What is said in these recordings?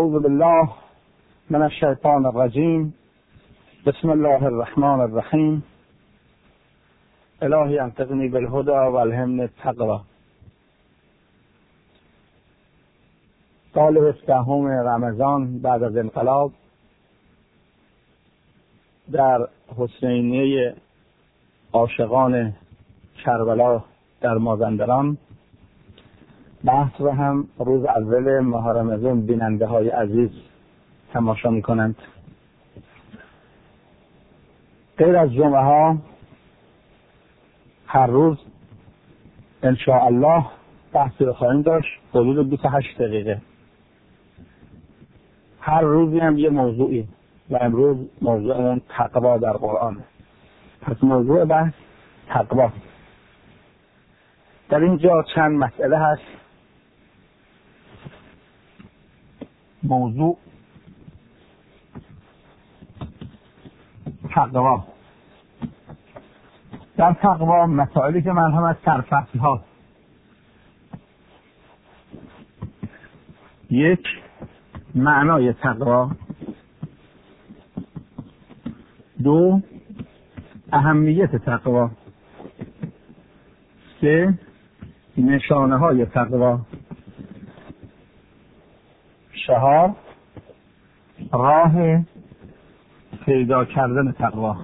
اعوذ بالله من الشیطان الرجیم. بسم الله الرحمن الرحیم. الهی انطقنی بالهدى والهمنی التقوی. سال 17 رمضان بعد از انقلاب در حسینیه عاشقان کربلا در مازندران بحث رو هم روز اول ماه رمضان بیننده های عزیز تماشا می کنند. غیر از جمعه ها هر روز ان شاء الله بحثی رو خواهیم داشت حدود 28 دقیقه. هر روزی هم یه موضوعی و امروز موضوع تقوا در قرآن. پس موضوع بحث تقوا. در اینجا چند مسئله هست. موضوع تقوا. در تقوا مسائلی که مرهم از سرفصل ها. یک، معنای تقوا. دو، اهمیت تقوا. سه، نشانه های تقوا. چهار، راه پیدا کردن تقوا.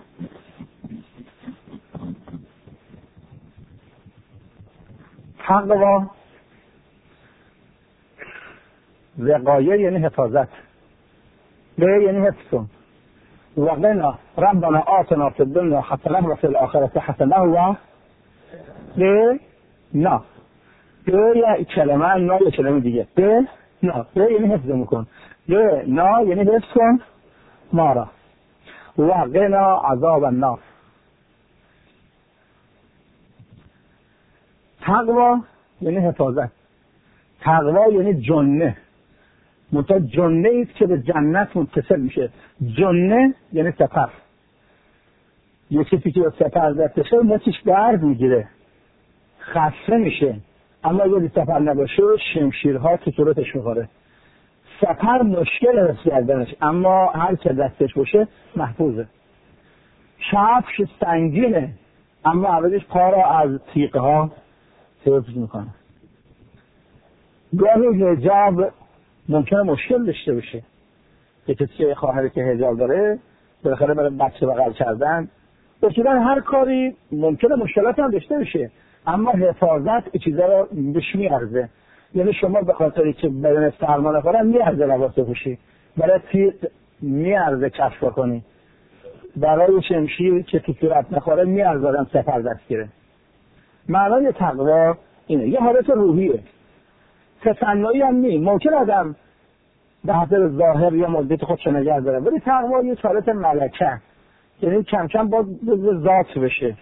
تقوا وقایه یعنی حفاظت، به یعنی حفظ. وقنا ربنا آتنا فی الدنیا حسنه و فی الاخره حسنه و به نه. به یه کلمه، نه یه کلمه دیگه. به نه، به یعنی حفظ میکن. به نه یعنی حفظ کن ما را. وقنا عذاب النار. تقوا یعنی حفاظت. تقوا یعنی جنه. منتها جنه ایست که به جنت متصل میشه. جنه یعنی سپر. یه کسی که به سپر دستشه مچش درد میگیره، خسته میشه، اما اگه سپر نباشه شمشیرها تو صورتش میخوره. سپر مشکل حفظ کردنش، اما هر که دستش باشه محفوظه. کفش سنگینه، اما عوضش پا را از تیغ ها حفظ میکنه. گاهی حجاب ممکنه مشکل داشته باشه. یه کسی که خواهری که حجاب داره بالاخره برای بچه بغل کردن، اصولا هر کاری ممکنه مشکلات هم داشته باشه، اما حفاظت این چیزا رو بهش میارزه. یعنی شما به خاطری که بدن سرما نخوره میارزه لباس بپوشی، برای تیغ میارزه کشف کنی، برای شمشیر که تو صورت نخوره میارزه آدم سپر دست گیره. معنای تقوا اینه. یه حالت روحیه، تصنعی هم نیم. ممکن آدم به خاطر ظاهر یا مدت خودش نگه داره، ولی تقوا یه حالت ملکه، یعنی کم کم با ذات بشه.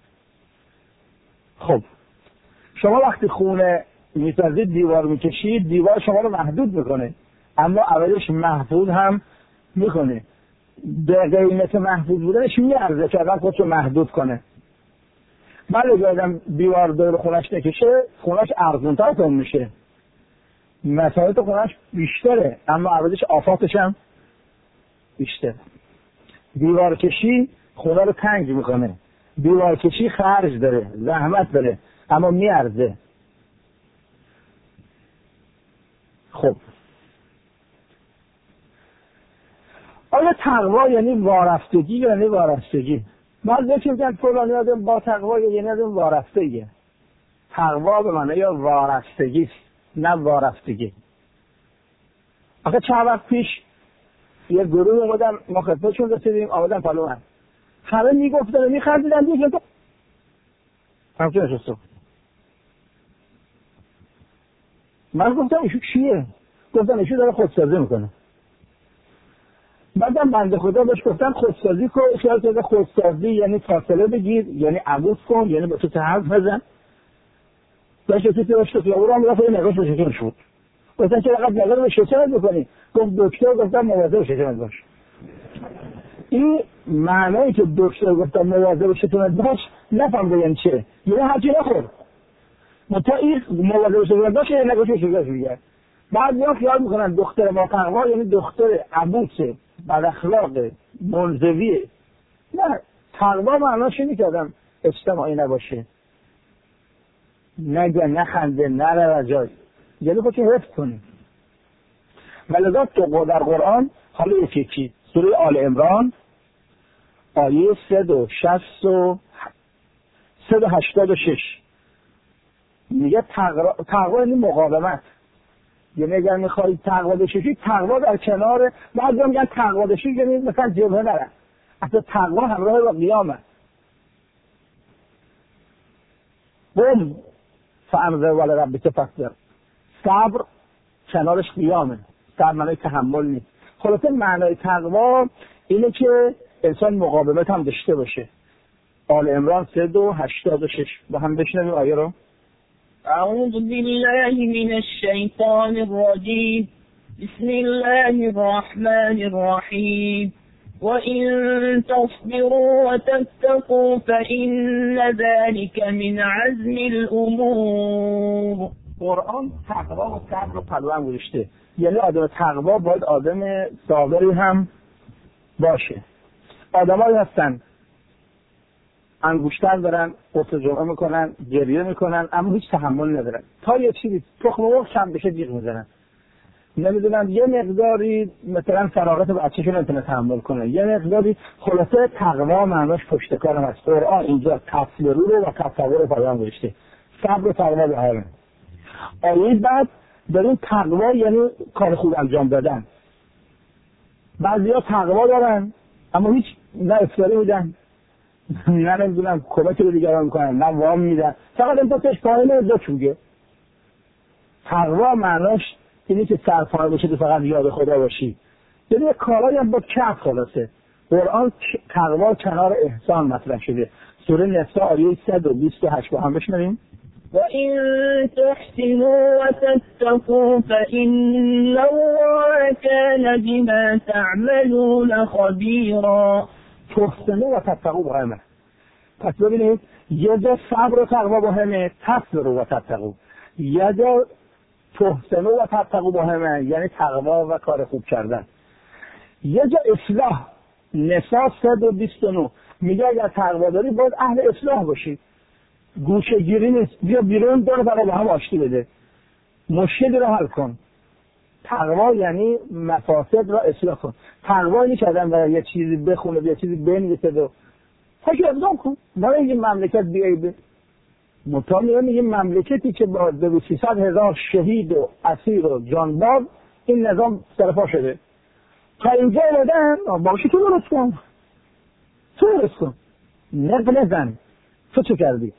خب شما وقتی خونه میسازید دیوار میکشید، دیوار شما رو محدود میکنه، اما اولش محفوظ هم میکنه. به قیمت محفوظ بودنش میارزه که آدم خودش رو محدود کنه. ولی اگه آدم دیوار دور خونش نکشه، خونش ارزونتر تون میشه، مساحت خونش بیشتره، اما عوضش آفاتش هم بیشتره. دیوار کشی خونه رو تنگ میکنه. دیوار کشی خرج داره، زحمت داره، اما میارزه. خب آیا تقوا یعنی وارفتگی یا یعنی وارستگی؟ بعضی میگن فلانی آدم با تقوا یعنی آدم وارفتگیه. تقوا به معنی یا وارستگی است، نه وارفتگی. آخه چند وقت پیش یه گروه اومدن، ما خدمتشون رسیدیم، آمدن پلو من، همه میگفتن میخندیدن دیگه تو همچه نشستم. من گفتم ایشو چیه؟ گفتن ایشو داره خودسازی میکنه. بعدم بنده خدا بهش گفتن خودسازی کن. خیال کرده خودسازی یعنی فاصله بگیر، یعنی عبوس کن، یعنی با تو حرف بزن. داشت کسی داشت که او را هم رفت نگاش به شکرش بود. گفتن چرا قد نظر به شکرت بکنی؟ گفت دکتر گفتم مواظب شکرت باش. این معنایی که دکتر گفتم مواظب شکرت باش نفهمده یعنی چه؟ یعنی هرچی نخور. متا این مواظب شکرت باشه نگاش به شکرش میگه. بعضیا خیال میکنن دختر با تقوا یعنی دختر عبوس بد اخلاق منزویه. نه، تقوا معناش اینه که آدم اجتماعی نباشه، نگه، نخنده، نره و جای، یعنی خودشو حفظ کنی. ولذا تو در قرآن حالا یکی سوره آل عمران آیه 386 میگه تقوا یعنی مقاومت. یعنی اگر میخوایی تقوا بشی، تقوا در کنار، بعضی میگن تقوا بشی یعنی مثلا جبهه نره، اصلا تقوا همراه با قیامه. قم فانذر ولی ربک فاصبر، صبر کنارش قیامه، صبر معنای تحمل نیست. خلاصه معنای تقوا اینه که انسان مقاومت هم داشته باشه. آل عمران 386 با هم بشنویم آیه رو. اعوذ بالله من الشیطان الرجیم بسم الله الرحمن الرحیم وَإِن تَصْبِرُوا وَتَتَّقُوا فَإِنَّ ذَلِكَ مِنْ عَزْمِ الْأُمُورِ. قرآن تقوا و صبر رو پلو هم گذاشته، یعنی آدم تقوا باید آدم صابری هم باشه. آدمایی هستن انگشتر دارن، قطع جمعه میکنن، گریه میکنن، اما هیچ تحمل ندارن. تا یه چیزی تخم مرغ کم بشه جیغ میزنن. نمیدونم یه مقداری مثلا فراغت بچه‌شون نمیتونه تحمل کنه، یه مقداری. خلاصه تقوا معناش پشت کارم هست. قرآن اینجا تصویر رو و تصور پایان گذاشته، صبر و تقوا به همه. آیه بعد داریم تقوا یعنی کار خوب انجام دادن. بعضیا تقوا دارن اما هیچ نه افتاری میدن، نه نمیدونم کمک به دیگران میکنن، نه وام میدن، فقط این پاتش پایینه دو چوگه. تقوا معناش اینی که سرپای باشی تو فقط یاد خدا باشی، یعنی یه کارایی هم با کف. خلاصه قرآن تقوا کنار احسان مطرح شده. سوره نساء آیه 128 با هم بشنویم. وَإِن تُحْسِنُوا وَتَتَّقُوا فَإِنَّ اللَّهَ كَانَ بِمَا تَعْمَلُونَ خَبِيرًا. تحسنوا و تتقوا با همه. پس ببینید یه جا صبر و تقوا با همه، تصبروا و تتقوا. یه جا تحسنوا و تتقوا با همه، یعنی تقوا و کار خوب کردن. یه جا اصلاح، نساء 129 میگه اگر تقوا داری باید اهل اصلاح باشی. گوشه گیری نیست، بیا بیرون دور برای با هم آشتی بده، مشکلی رو حل کن. تقوا یعنی مفاسد را اصلاح کن. تقوا اینی که آدم برای یه چیزی بخونه، یه چیزی بنویسه و پاک اقدام کن. برای این مملکت بیایده مطالعه یه مملکتی که با 200,000 شهید و اسیر و جانباز این نظام سرپا شده، تا اینجا اومدن باشی تو درست کن، تو درست کن، نزن. تو چه کردی؟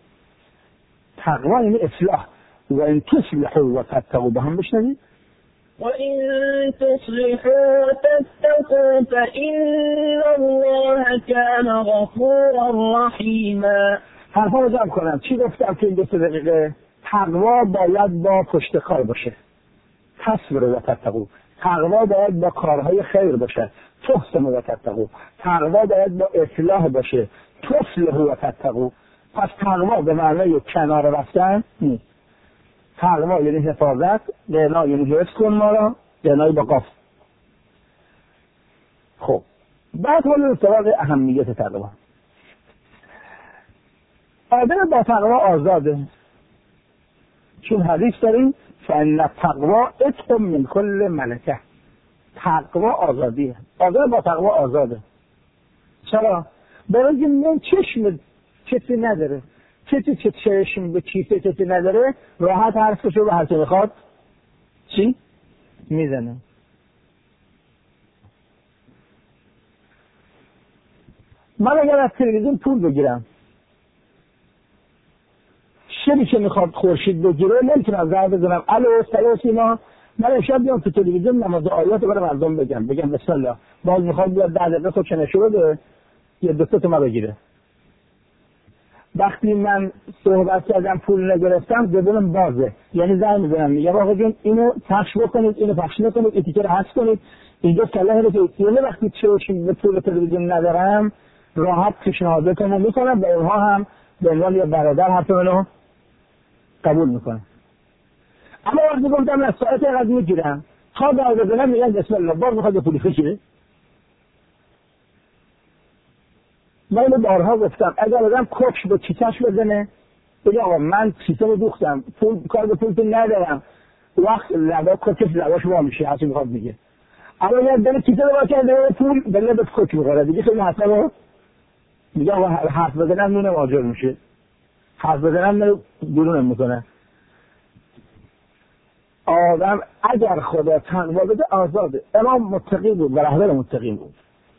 تقوا یعنی اصلاح. و این تصلحوا و تتقوا با هم بشنوید. وَإِن تُصْلِحُوا وَتَتَّقُوا فَإِنَّ اللَّهَ كَانَ غَفُورًا رَحِيمًا. حرفا رو جمع کنم. چی گفتم که این 2 دقیقه؟ تقوا باید با پشت کار باشه، تصبر و تتقوا. تقوا باید با کارهای خیر باشه، تحسن و تتقوا. تقوا باید با اصلاح باشه، تصلح و تتقوا. پس تقوا به معنای کنار رفتن نیست. تقوا یعنی حفاظت، قنا یعنی حفظ کن ما را، قنای با قاف. خب بعد حالا سراغ اهمیت تقوا. آدم با تقوا آزاده، چون حدیث داریم فإن التقوا عتق من کل ملکه. تقوا آزادیه، آدم با تقوا آزاده. چرا؟ برای اینکه من چشم کسی نداره، کسی که چشم به کیسه کسی نداره راحت حرفشو به هر چه بخواد چی؟ میزنه. من اگر از تلویزیون پول بگیرم، شبی که میخواد خورشید بگیره نمیتونم زنگ بزنم الو سلام سیما، من امشب بیام تو تلویزیون نماز آیات برای مردم بگم بسم الله، باز میخواد بیاد 10 دقیقه خود چنشو بده یه 2 تا بگیره. وقتی من صحبت کردم پول نگرفتم زبونم بازه، یعنی زنگ میزنم میگم آقا جون اینو پخش بکنید، اینو پخش نکنید، این تیکه رو حذف کنید، اینجا صلاح رو که وقتی چه به پول تلویزیون ندارم راحت پیشنهاداتمو میکنم، به اونها هم به عنوان یه برادر حرف منو قبول میکنم. اما وقتی گفتم از ساعت اینقدر میگیرم تا در بزنم میگن بسم الله باز میخواد به پولی خشیره. من اینو بارها گفتم اگر آدم کفش به کیسه‌اش بزنه بگه آقا من کیسه رو دوختم پول کار به پول ندارم وقت لبا کفش لباش وا میشه هرچی میخواد میگه. اما اگر دل کیسه رو وا کرده پول به لبت کفش میخوره دیگه خیلی حساب رو میگه آقا حرف بزنم نون واجر میشه حرف بزنم بیرونم میکنه. آدم اگر خدا تقوا بده آزاده. امام متقی بود و رهبر متقی بود.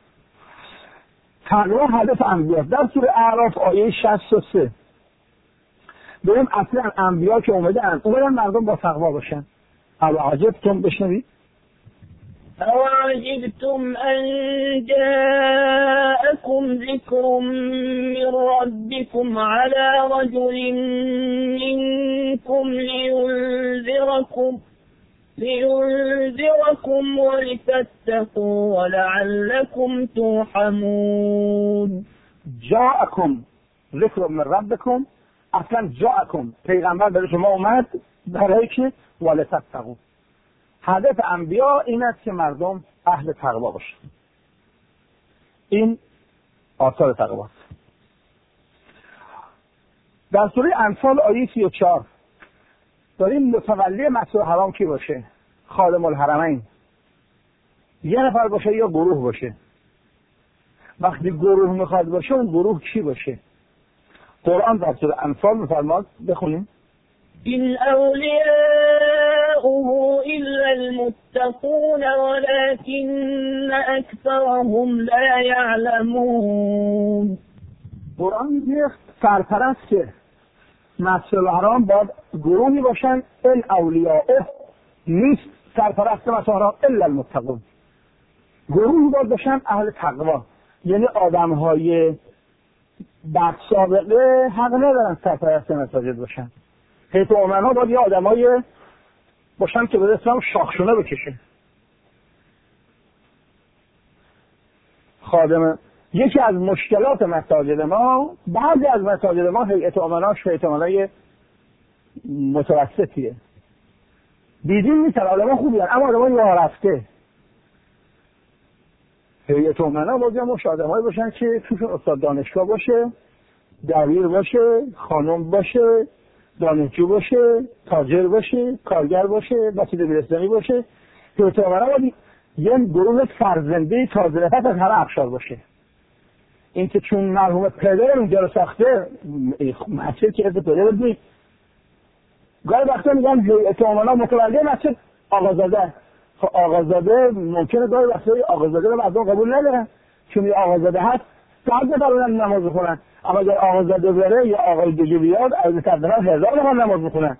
تقوا هدف انبیا. در سوره اعراف آیه 63 بریم اصلا انبیا که اومدن مردم با تقوا باشن. او عجبتم بشنوید أَوَعَجِبْتُمْ أَنْ جَاءَكُمْ ذِكْرٌ مِّنْ رَبِّكُمْ عَلَى رَجُلٍ مِّنْكُمْ لِيُنْذِرَكُمْ وَلِتَتَّقُوا وَلَعَلَّكُمْ تُرْحَمُونَ. جاءكم ذکر من ربکم. اصلا جاءكم پیغمبر برای شما اومد برای که ولتتقوا. هدف انبیا این است که مردم اهل تقوا باشن. این آثار تقوا است. در سوره انفال آیه 34 داریم متولی مسجد حرام کی باشه؟ خادم الحرمین. یه نفر باشه یا گروه باشه؟ وقتی گروه میخواد باشه اون گروه کی باشه؟ قرآن در سوره انفال میفرماد بخونیم إن أولياؤه إلا المتقون ولكن أكثرهم لا يعلمون. قرآن میگه سرپرست مسجد الحرام باید گروهی باشن این اولیاءه نیست سرپرست مسجد الحرام الا المتقون. گروهی باید باشن اهل تقوا. یعنی آدم‌های بد سابقه حق ندارن سرپرست مساجد باشن. حیث امنا باید یه آدمای باشن که به اسلام شاخشونه بکشه. خادم یکی از مشکلات مساجد ما بعضی از مساجد ما هیئت امنای متوسطیه. دیدیم نیستن آدم خوبی هن اما آدم راه رفته. هیئت امنا باید مش آدمایی باشن که توشون استاد دانشگاه باشه دبیر باشه خانم باشه دانشجو باشه تاجر باشه کارگر باشه بچه دبیرستانی باشه که اعتبارا باید یه گروه فرزنده تازه نفس از هر اقشار باشه. این که چون مرحوم پدر اونجا رو ساخته مسجد که از پدر بود گاهی وقتا میگن هیئت امنا متولی مسجد آقازاده. خب آقازاده ممکنه گاهی وقتا آقازاده رو مردم قبول ندارن چون یه آقازاده هست صد نفر اونم نماز بخونن اما اگر آقازاده بره یا آقای دیگه بیاد از صدنفر 1000 نفر نماز بخونن.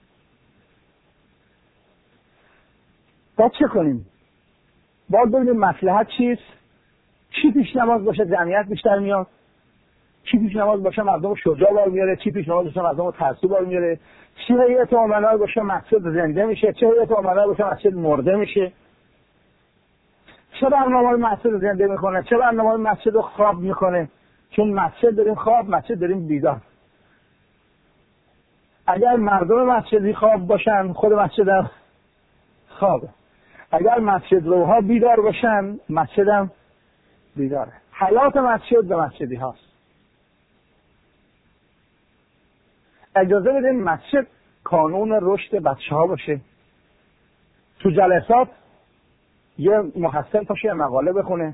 باید چه کنیم؟ باید ببینیم مصلحت چیست؟ چی پیش نماز باشه جمعیت بیشتر میاد؟ چی پیش نماز باشه مردم شجاع بار میاره؟ چی پیش نماز باشه مردم ترسو بار میاره؟ چی هیئت امنا باشه مسجد زنده میشه؟ چه هیئت امنا باشه مسجد مرده میشه؟ چه برنامه مسجد زنده میکنه؟ چه برنامه مسجد رو خواب میکنه؟ چون مسجد داریم خواب مسجد داریم بیدار. اگر مردم مسجدی خواب باشن خود مسجد هم خوابه. اگر مسجد روها بیدار باشن مسجد هم بیداره. حیات مسجد به مسجدی هاست. اجازه بدیم مسجد کانون رشد بچه ها باشه. تو جلسات یه محسن باشه مقاله بخونه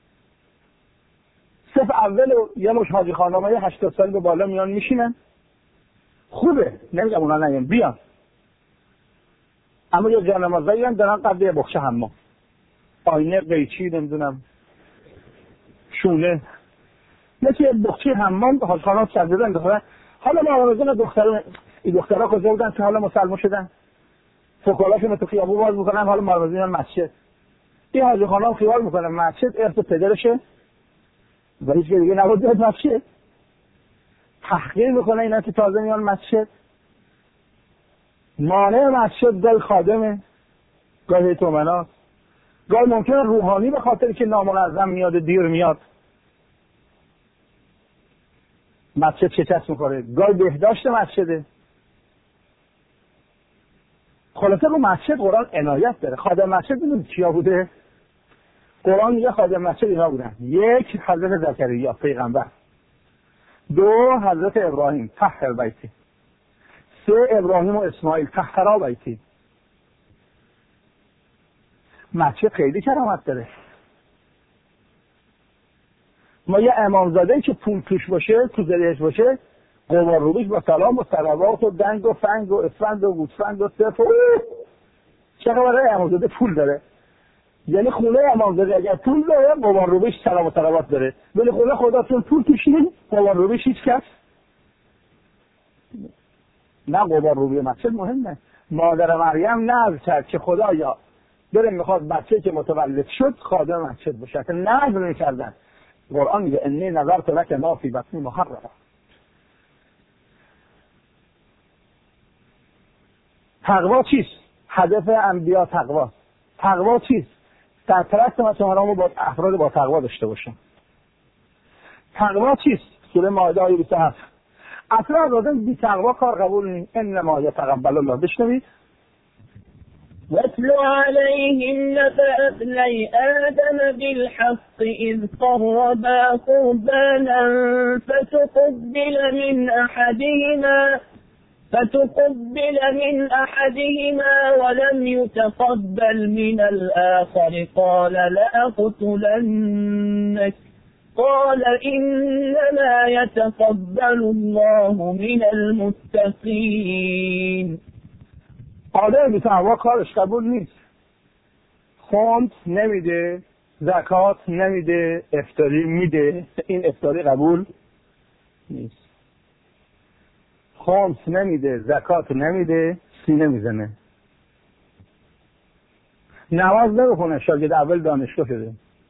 صف اول یه مش حاجی خانمای 80 سال به بالا میان میشینن خوبه نمیگم اونا نیان بیان اما یه جانمازایی هم دارن قبل یه بخش حمام آینه قیچی نمیدونم شونه مثل یه بخچه حمام حاجی خانم سردن دخلن. حالا ما آمازون دخترها کجا بودن که حالا مسلمان شدن فکالاشون تو خیابون باز میکنن حالا مارمزین مسجد این حاجی خانم خیال میکنن مسجد ارث پدرشه و هیچ که دیگه نبود بیاد مسجد تحقیر میکنه اینا که تازه میان مسجد. مانع مسجد گاهی خادمه گاهی هیئت امناست گاهی ممکنه روحانی به خاطر که نامنظم میاد دیر میاد مسجد شکست میخوره گاهی بهداشت مسجده. خلاصه رو مسجد قرآن عنایت داره. خادم مسجد میدونید کیا بوده؟ قرآن میگه خادم مسجد اینا بودن: یک، حضرت زکریا پیغمبر; دو، حضرت ابراهیم طهر بیتی; سه، ابراهیم و اسماعیل طهرا بیتی. مسجد خیلی کرامت داره. ما یه امامزاده که پول توش باشه، تو زریعش باشه، قمار روبیش با سلام و صلوات و دنگ و فنگ و اسفند و گوسفند و صرف و چه خبره امامزاده پول داره. یعنی خونه امامزاده اگر پول داره، قمار روبیش سلام و صلوات داره، ولی خونه خداتون پول توش نیست، قمار روبیش هیچ کس نه. قمار روبی مسجد مهمه. مادر مریم نذر کرد که خدایا داره میخواد بچه که متولد شد خادم مسجد باشه، که نذر میکردن. قرآن میگه انی نظرت لک ما فی بطنی محررا. تقوا چیست؟ هدف انبیا تقوا. تقوا چیست؟ در پرست ما شما با افراد با تقوا داشته باشیم. تقوا چیست؟ سوره مائده آیه 27. اصلا آدم بی تقوا کار قبول نیست. انما یتقبل الله. بشنوید. واتل عليهم نبأ ابني آدم بالحق إذ قربا قربانا فتقبل من أحدهما ولم يتقبل من الآخر قال لأقتلنك قال إنما يتقبل الله من المتقين. آدم بی تقوا کارش قبول نیست. خمس نمیده، زکات نمیده، افطاری میده، این افطاری قبول نیست. خمس نمیده، زکات نمیده، سینه میزنه. نماز نمیخونه، شاگرد اول دانشگاه شده.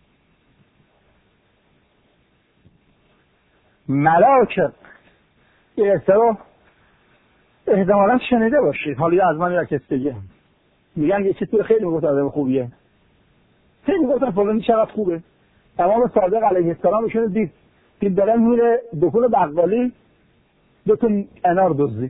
ملاک یه اصطلاح احتمالا شنیده باشید، حالا از من یک استگه میگن یه چیزی خیلی میگفت آدم خوبیه، خیلی میگفتن فلانی چقدر خوبه. امام صادق علیه السلام ایشون دید دارن میره دکون بقالی 2 تا انار دزدید.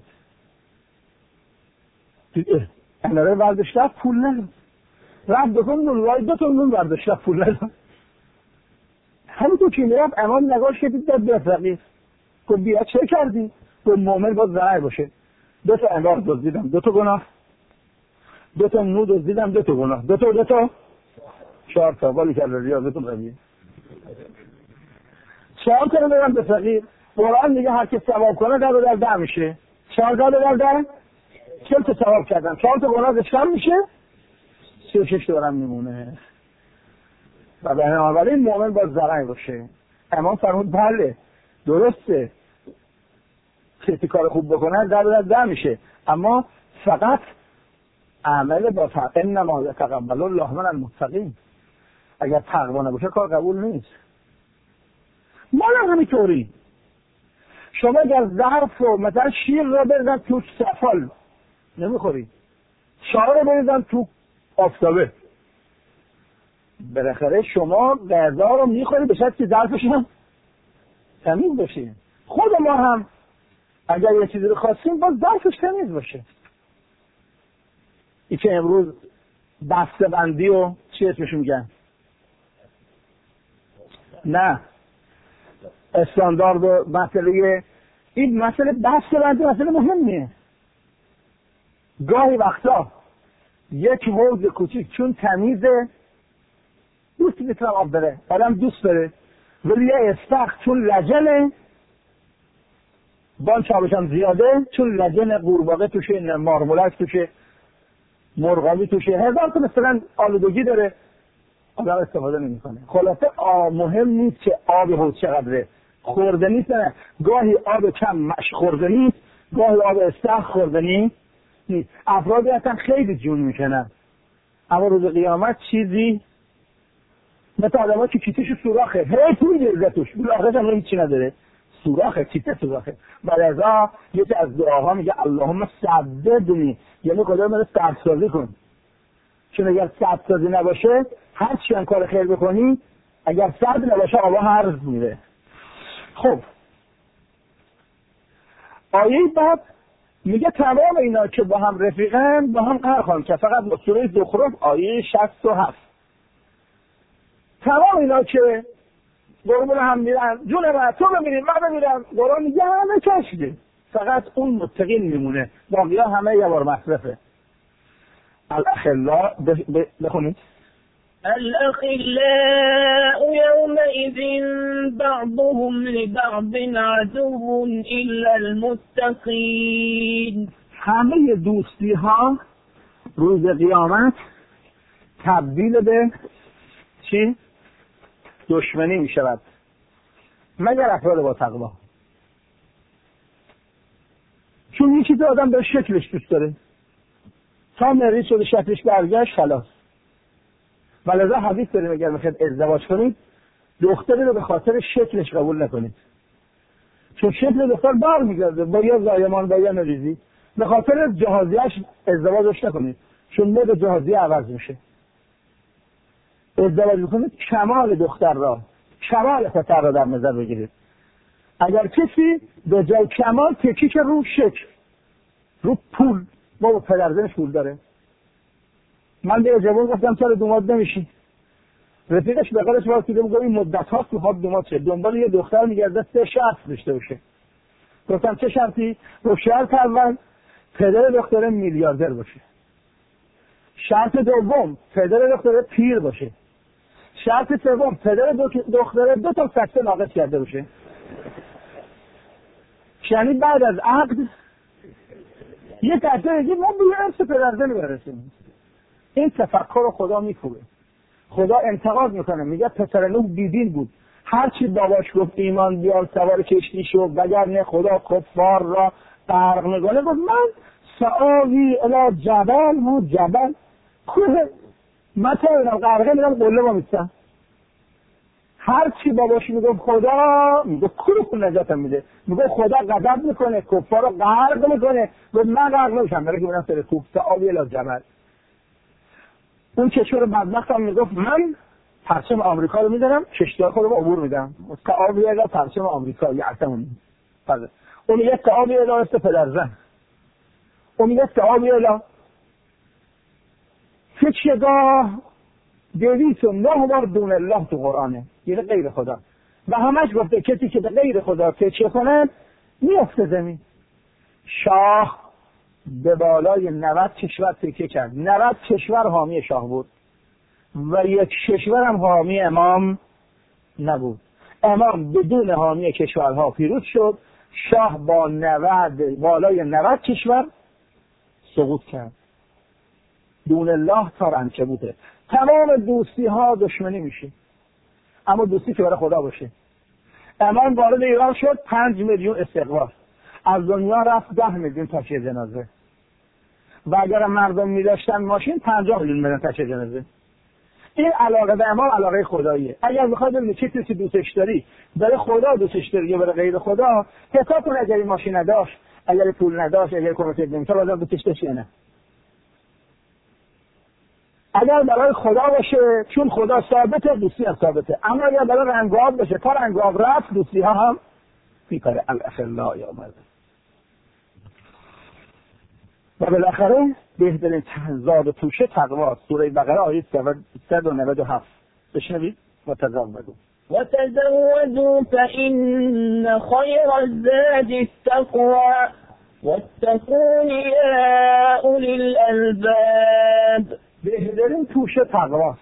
دید اناره برداشت رفت پول نداد، رفت دکون نونوایی 2 تا نون برداشت رفت پول نداد. همونطور که میرفت امام نگاهش که دید داد به فقیر، گفت بیا چه کردی؟ گفت مؤمن باید ضرر باشه. 2 تا انار دزدیدم 2 تا گناه، 2 تا نون دزدیدم 2 تا گناه، 2 تا 4 تا ولی که ریاضتون قویه. 4 تا رو بدم به فقیر. قرآن میگه هر کی ثواب کنه در 10 میشه. 4 تا در 40 تا ثواب کردم، 4 تا گناه کم میشه، 36 تا برام میمونه. و بنابراین مؤمن باید ضرر باشه. امام فرمود بله درسته کسی کار خوب بکنه در 10 میشه، اما فقط عمل با تقوا. انما یتقبل الله من المتقین. اگر تقوا نباشه کار قبول نیست. ما همینطوری شما اگر ظرف و مثلا شیر رو بریزن تو سفال نمیخوری، شاه رو بریزن تو آفتابه، بالاخره شما غذا رو میخوری به شرطی که ظرفش هم تمیز باشه. خود ما هم اگر یه چیزی رو خواستیم باز ظرفش تمیز باشه. این که امروز بسته بندی و چی اسمش میگن؟ نه استاندارد و مسئله این مسئله بسته بندی مسئله مهمیه. گاهی وقتا یک حوض کوچیک چون تمیزه دوست میتونم آب بره، آدم دوست داره، ولی یه استخ چون لجنه بان چابش هم زیاده، چون لجن قورباغه توشه، مارمولک توشه، مرغابی توشه، هزار تا مثلا آلودگی داره، آدم استفاده نمیکنه. خلاصه مهم نیست که آب حوض چقدره، خوردنی است. نه گاهی آب کم مش خوردنی است، گاهی آب استخ خوردنی نیست. افرادی هستن خیلی جون میکنن اما روز قیامت چیزی مثل آدم که کیتش سوراخه، هی توی دیرده توش آخرش هم هیچی نداره، سوراخه، کیته سوراخه. بعد ازا یکی از دعاها میگه اللهم سددنی، یعنی خدا منو سدسازی کن، چون اگر سدسازی نباشه هر چی هم کار خیر بکنی اگر سد نباشه آبا هرز میره. خب آیه بعد میگه تمام اینا که با هم رفیقن با هم قهر خواهند کرد. فقط سوره زخرف آیه 67. تمام اینا که قربون هم میرن، جون ما تو بمیریم من بمیرم، قرآن میگه همه کشیده، فقط اون متقین میمونه، باقی ها همه یه بار مصرفه. الاخلاء بخونید. الأخلاء يومئذ بعضهم لبعض عدو إلا المتقين. همه دوستی ها روز قیامت تبدیل به چی؟ دشمنی می شود، مگر افراد با تقوا. چون یکی تو آدم به شکلش دوست داره، تا مریض شده شکلش برگشت خلاص. ولذا حدیث داریم اگر میخواید ازدواج کنید دختری رو به خاطر شکلش قبول نکنید، چون شکل دختر بر میگرده با یه زایمان با یه مریضی. به خاطر جهازیش ازدواجش نکنید، چون مد جهازی عوض میشه. ازدواج میکنید کمال دختر را، کمال پسر را در نظر بگیرید. اگر کسی به جای کمال تکی که رو شکل، رو پول، با پدرزنش پول داره. من به جوان گفتم چرا دوماد نمیشی؟ رفیقش به قدرش واسیده بگو این مدت هاست میخواد دوماد شه، دنبال یه دختر میگرده 3 شرط داشته باشه. گفتم چه شرطی؟ گفت شرط اول پدر دختر میلیاردر باشه، شرط دوم پدر دختر پیر باشه، شرط سوم پدر دختر 2 تا سکته ناقص کرده باشه. یعنی بعد از عقد یه تحته بگید ما به ارث پدرزنی برسیم. این تفکر خدا میکوبه، خدا انتقاد میکنه، میگه پسر نوح بیدین بود، هرچی باباش گفت ایمان بیار سوار کشتی شو وگرنه خدا کفار را غرق میکنه. گفت من سآوی الی جبل، و جبل کوه، من تا اینم غرقه میرم قله با میستم. هرچی باباش میگفت خدا، میگه کوه نجاتم میده، میگه خدا غضب میکنه کفار را غرق میکنه. گفت من غرق نمیشم، برای که میرم سر کوه، سآوی الی جبل. اون کشور بدبخت هم میگفت من پرچم آمریکا رو میدارم، کشتی‌ها خودم عبور میدم، تعابی الا پرچم آمریکا یعتمون. اون میگه تعابی الا است پدرزن، اون میگه تعابی الا فچگاه 209 بار دون الله تو قرآنه، یعنی غیر خدا. و همش گفته کسی که به غیر خدا تکیه کنه میفته زمین. شاه به بالای 90 کشور تکیه کرد، 90 کشور حامی شاه بود و یک کشور هم حامی امام نبود. امام بدون حامی کشورها پیروز شد، شاه با بالای 90 کشور سقوط کرد. دون الله تا عنکبوته. تمام دوستی ها دشمنی میشه، اما دوستی که برای خدا باشه. امام وارد ایران شد، 5 میلیون استقبال، از دنیا رفت 10 میلیون تشییع جنازه. و اگر مردم می‌داشتن ماشین 50 میلیون میلیون تشییع جنازه. این علاقه به امام علاقه خداییه. اگر بخواد ببینید چه چیزی دوستش داری، برای خدا دوستش داری یا برای غیر خدا، حساب کن. اگر ماشین نداشت، اگر پول نداشت، اگر کمک نمی‌کرد، بازم دوستش داشت یا نه. اگر برای خدا باشه، چون خدا ثابته، دوستی هم ثابته. اما اگر برای رنگ و آب باشه، تا رنگ و آب رفت، دوستی ها هم می‌کاره. الاخلاء یا مرد. و بالاخره بهترین زاد و توشه تقوا. سوره بقره آیه 197. بشنوید. وتزودوا فإن خير الزاد التقوى واتقون يا أولي الألباب. بهترین توشه تقواست.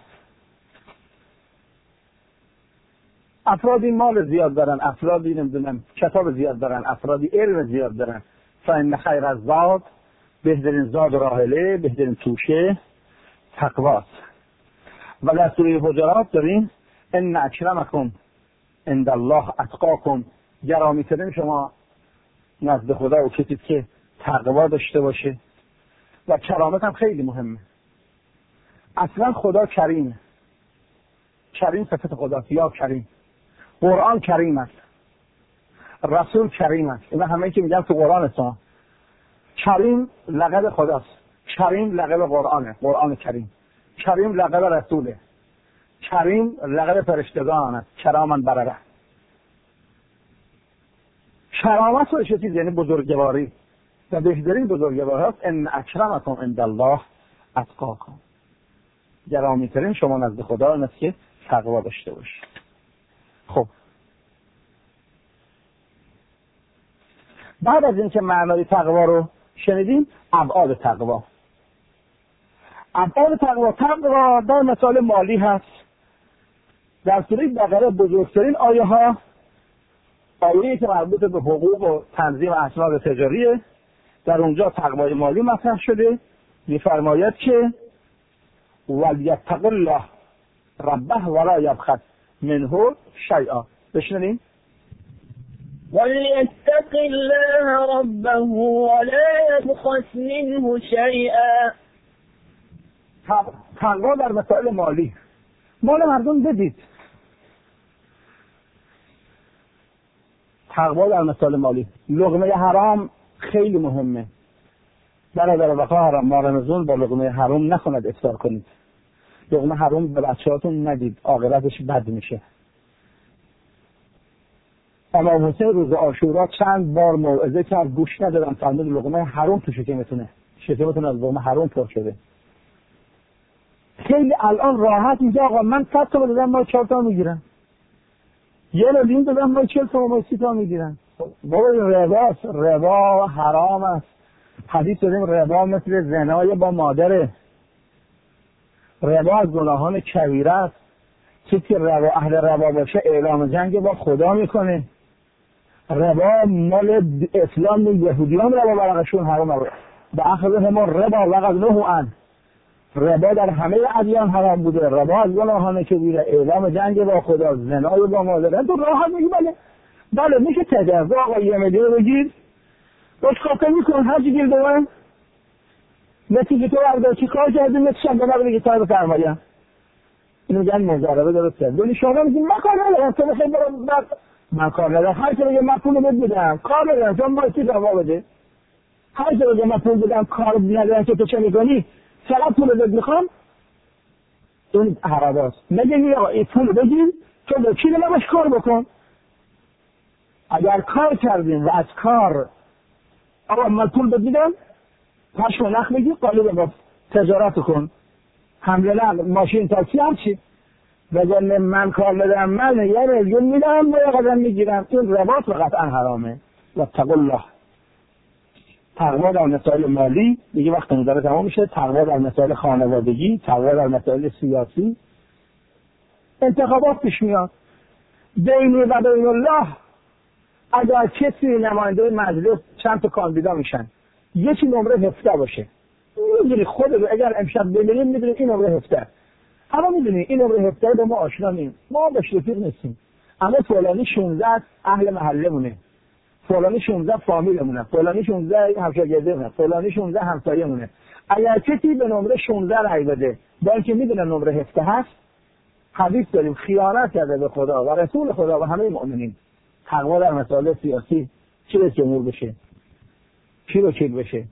افرادی مال زیاد دارن، افرادی نمیدونم کتاب زیاد دارن، افرادی علم زیاد دارن. فإن خیر الزاد، بهترین زاد راحله، بهترین توشه تقواست. و در سوره حجرات داریم ان اکرمکم عند الله اتقاکم. گرامی‌ترین شما نزد خدا و کسی که تقوا داشته باشه. و کرامت هم خیلی مهمه. اصلا خدا کریم، کریم صفت خدا، یا کریم. قرآن کریم است، رسول کریم است. اینا همه که میگن تو قرآن است. کریم لقب خداست، کریم لقب قرآنه، قرآن کریم. کریم لقب رسوله، کریم لقب فرشتگان است، کرامن برره. کرامت و چیزی یعنی بزرگواری. و بهترین بزرگواران ان اکرمکم عند الله اتقاکم. گرامی‌ترین شما نزد خدا این است که تقوا داشته باشید. خب بعد از اینکه معنای تقوا رو شنیدیم، ابعاد تقوا. ابعاد تقوا در مسائل مالی هست. در سوره بقره بزرگترین آیه ها آیه‌ای که مربوط به حقوق و تنظیم اسناد تجاریه، در اونجا تقوای مالی مطرح شده. می‌فرماید که ولیتق الله ربه ولا یبخس منه شیئا. بشنویم. وليتق الله ربه ولا يبخس منه شيئا. تقوا در مسائل مالی. مال مردم بدید. تقوا در مسائل مالی. لقمه حرام خیلی مهمه. برادر و خواهرام، ما رمضان با لقمه حرام نکند افطار کنید. لقمه حرام به بچه‌هاتون ندید، عاقبتش بد میشه. امام حسین روز عاشورا چند بار موعظه کرد، گوش ندادن. فرمود لقمه حرام تو شکمتون از لقمه حرام پر شده. خیلی الان راحت اینجا آقا من 100 تومن دادم ما 4 تومن میگیرن، 1 میلیون دادم ما 40 تومن ما 30 تومن میگیرن. بابا رباست، ربا حرام است. حدیث داریم ربا مثل زنای با مادره. ربا از گناهان کبیره است. کسی که ربا اهل ربا باشه اعلام جنگ با خدا میکنه. ربا مال اسلام، یهودیان ربا برقشون حرام است. به اخذهم ربا وغضنه عنه. ربا در همه ادیان حرام بوده. ربا از گناهان کبیره، اعلام جنگ با خدا، زنای با مادر. تو راحت میگی بله میشه تجاوز. آقا 1 میلیون بگیر، روش کافه میکن، هر چی گیر دوان نتیجه تو بردار چی کار کردی، نتیجه هم بگی تا رو فرمایم. اینو میگن مضاربه درسته. دونی شما میگی من کار ندارم، تو بخیر برم من کار ندارم. هر چی بگه من پول بدم کار ندارم، تو باید دعوا بده. هر چی بگه من پول بدم کار ندارم که تو چه میکنی، فقط پول بد میخوام. این حراماست. نگی آقا این پول بگیر، تو با کی نباش کار بکن. اگر کار کردیم و از کار آقا من پول بدیدم، پشم و نخ بگیر، قالب با تجارت کن، حمله نقل، ماشین، تاکسی، هم چی. بگن من کار ندارم، من 1 میلیون میدم با 1 قدم میگیرم. این رباط قطعا حرامه. واتقوا الله. تقوا در مسائل مالی دیگه وقت داره تمام میشه. تقوا در مسائل خانوادگی، تقوا در مسائل سیاسی. انتخابات پیش میاد. بین و بین الله. اگر کسی نماینده مجلس چند تا کاندیدا میشن، یکی نمره 17 باشه، میدونی خودت اگر امشب ببینیم میدونی این نمره 17. اما میدونی این نمره 17 با ما آشنا نیم، ما بهش رفیق نیستیم. اما فلانی 16 اهل محله مونه، فلانی 16 فامیل مونه، فلانی 16 همشاگرده مونه، فلانی 16 همسایه مونه. اگر کسی به نمره 16 رای بده با اینکه میدونه نمره 17 هست، حدیث داریم خیانت کرده به خدا و رسول خدا و همه مؤمنین. تقوا در مسائل سیاسی چی به جمهور بشه، چی رو چیل بشه،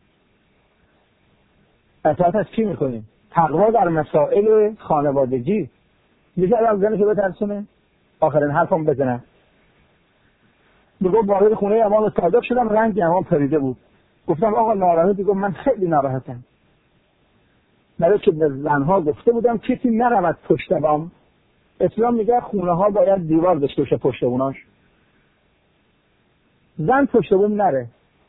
اطاعت از چی میکنیم. تقوا در مسائل خانوادگی. میشه الان زنشو بترسونه، آخرین حرفم بزنم. میگو وارد خونه امام صادق شدم، رنگ امام پریده بود. گفتم آقا ناراحتی؟ گفت من خیلی ناراحتم. برای که به زنها گفته بودم کسی نرود پشت بام. اسلام میگه خونه ها باید دیوار داشته باشه پشت بوناش، زن پشت بون نره.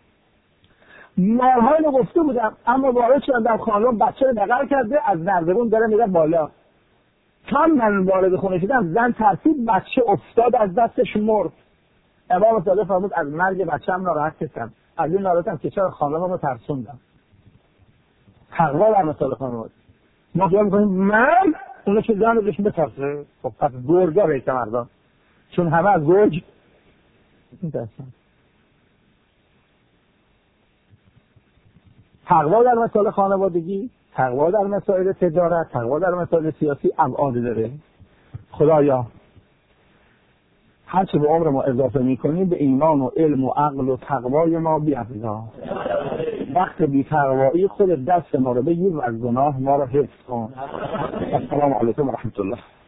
مارهای رو گفته بودم، اما وارد شدم خانم بچه رو بغل کرده، از نردبون داره میره بالا. چون من وارد خونه شدم زن ترسید، بچه افتاد از دستش مرد. امام صادق فرمود از مرگ بچه‌ام ناراحت هستم، از این ناراحتم که چرا خانممو ترسوندم. تقوا در مسائل خانواده. ما فکر می‌کنیم من اون که زن رو بهش بترسه، خب پس گرگا بیت مردان، چون همه از گرگ میترسن. تقوا در مسائل خانوادگی، تقوا در مسائل تجارت، تقوا در مسائل سیاسی ابعاد داره. خدایا هر چه به عمر ما اضافه میکنیم به ایمان و علم و عقل و تقوای ما بیافزا. وقت بی تقوایی خود دست ما رو بگیر و از گناه ما رو حفظ کن. السلام علیکم و رحمت الله.